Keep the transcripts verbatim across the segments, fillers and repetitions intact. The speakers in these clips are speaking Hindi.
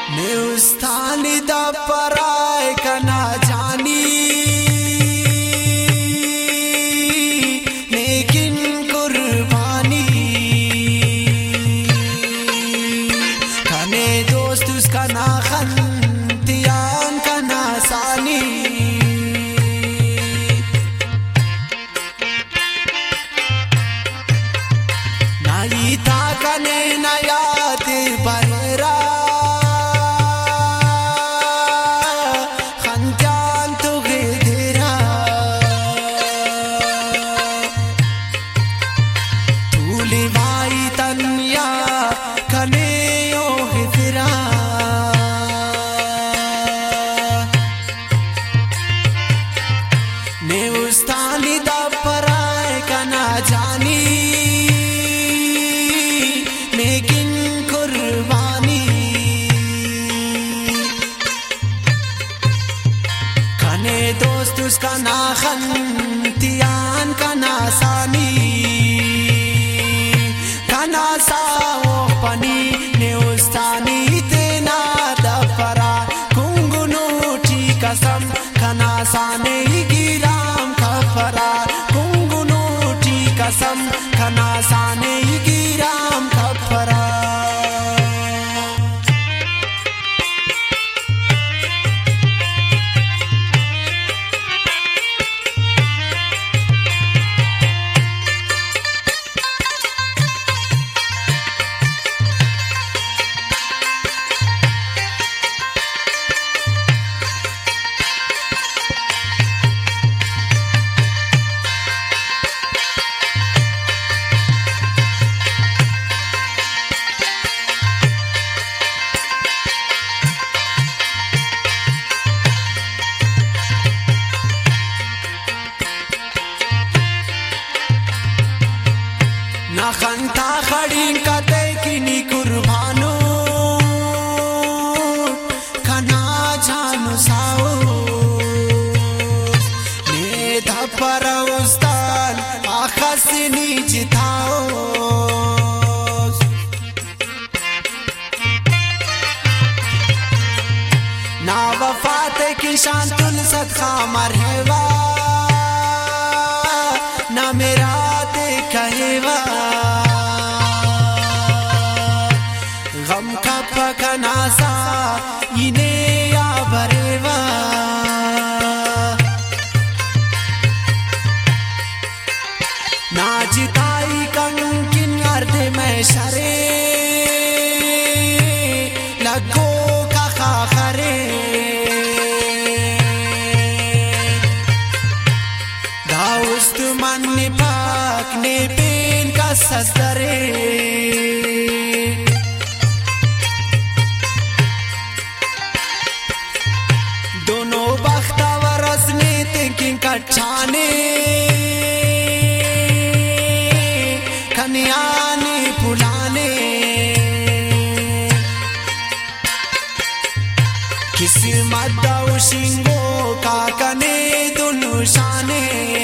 नेउस्तानी दा पराय कना जानी लेकिन कुर्बानी कने दोस्त उसका ना खंतियान कना सानी नाई ता कने नयात बलरा नेउस्तानी दा पराय कना जानी लेकिन कुर्बानी कने दोस्त उसका ना खंतियान कना सानी कना साओ पनी नेउस्तानी तेना दा परा कुंगुनूठी कसम कना साने कुंगुनूठी कसम कना साने गिराम खफरा ना खंता खड़ी कते किनी कुर्बानो खना जानु साओ ने धपर उस्तान आखस नीच थाओ ना वफात की शांतुल सदका मरहवा ना मेरा कहेवा गम का पकना सा इने या भरेवा ना जिताई कंकिन अर्ध में शरे लगो का खाखरे दाउस्त मन पाक ने पेन का ससरे दोनों बख्तावरस ने थिंकिंग कछाने कन्याने पुलाने किस्मत दाउशिंगो का कने दोनों शाने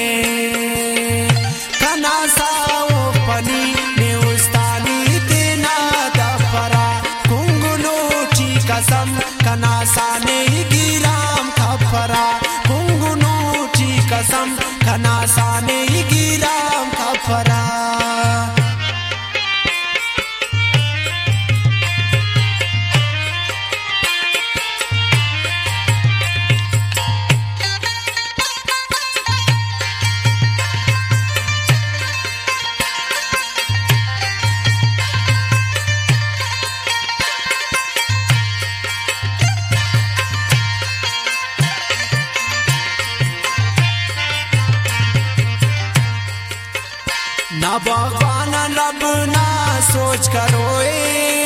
कना साओ पनी नेउस्तानी तेना दा परा कुंगुनूठी कसम कना साने गिराम खफरा कुंगुनूठी कसम कना साने गिराम खफरा ना भगवान रब ना सोच करोए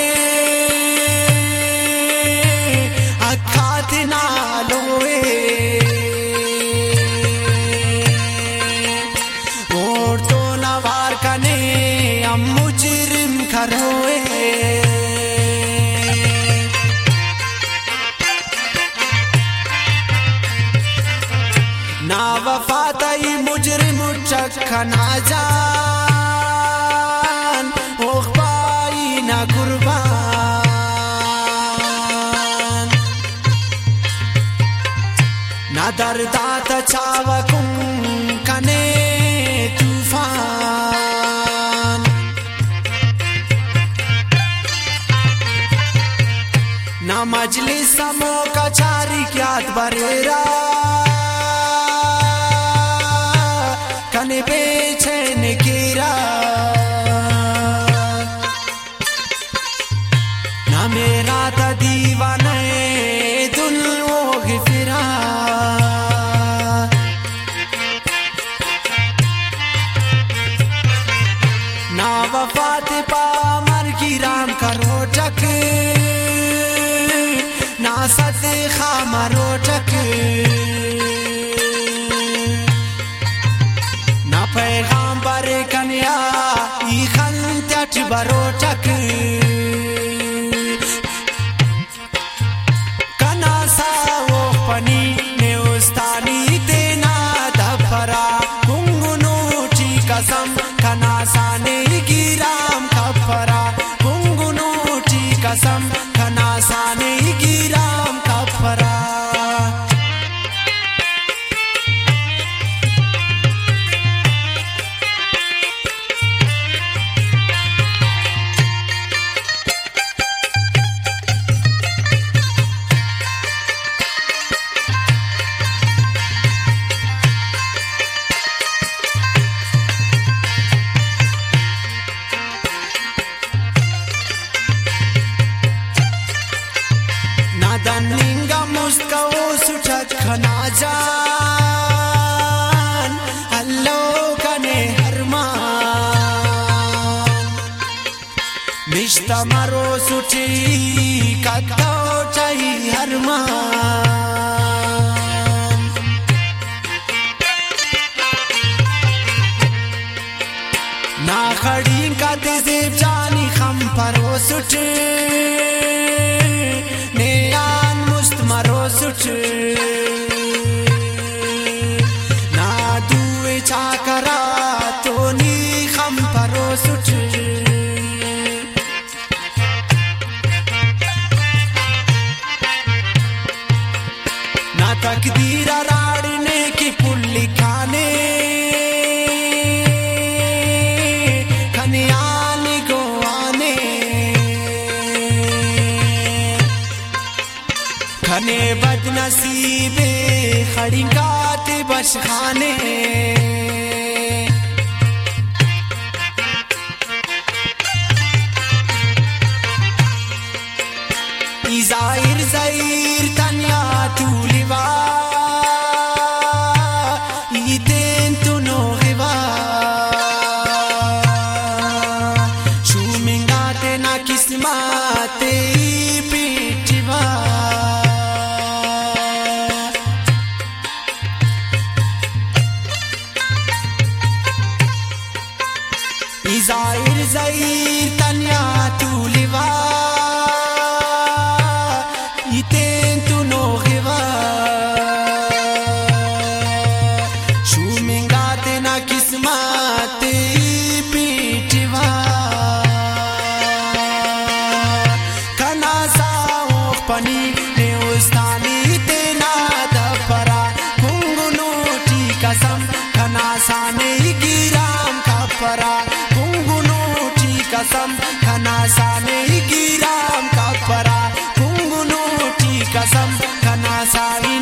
अखात ना लोए और तो नवार कने हम मुजरिम करोए ना वफाताई मुजरिम चखा ना जा कुर्बान ना मजलिस समो कचारी क्यात बरेरा कने बेचैन कीरा ना मेरा था दीवाने दुल ओग फिरा ना वफात पामर की राम करो टक ना सते खामरो टक ना पैगाम्बर कन्या ई खंत्याट बरो टक कना सावो पनी ने उस्तानी तेना दफरा कुंगुनूची कसम कना साने गिराम कफरा कुंगुनूची कसम कना साने गिराम कफरा दनिंगा मुस्का ओ सुठक खना जान अल्लो कने हरमान मिश्ता मरो सुठी कतो चाही हरमान ना खड़ी का तेज़ेब जानी खम परो सुठी मरो सुच ना दुए चाकरा तो नी खम परो सुच ना तकदीरा राड़ने की पुल्ली खाने खनियानी गोवाने खने बदनसीबे खड़िंगाते बशखाने इज़ाहिर ज़हीर तन्या तूलिवा ईदेन तुनो गिवा शूमिंगाते ना किस्माते पीटिवा इज़ाहिर ज़हीर तन्या तूलिवा ईतेन तुनो गिवा शूमिंगाते ना किस्माते पीटिवा कना साओ पनी ने उस्तानी तेना दफरा कुंगुनूटी कसम कना साने गिराम कफरा कसम खना साने गिराम कफरा कुंगुनूटी कसम खना साने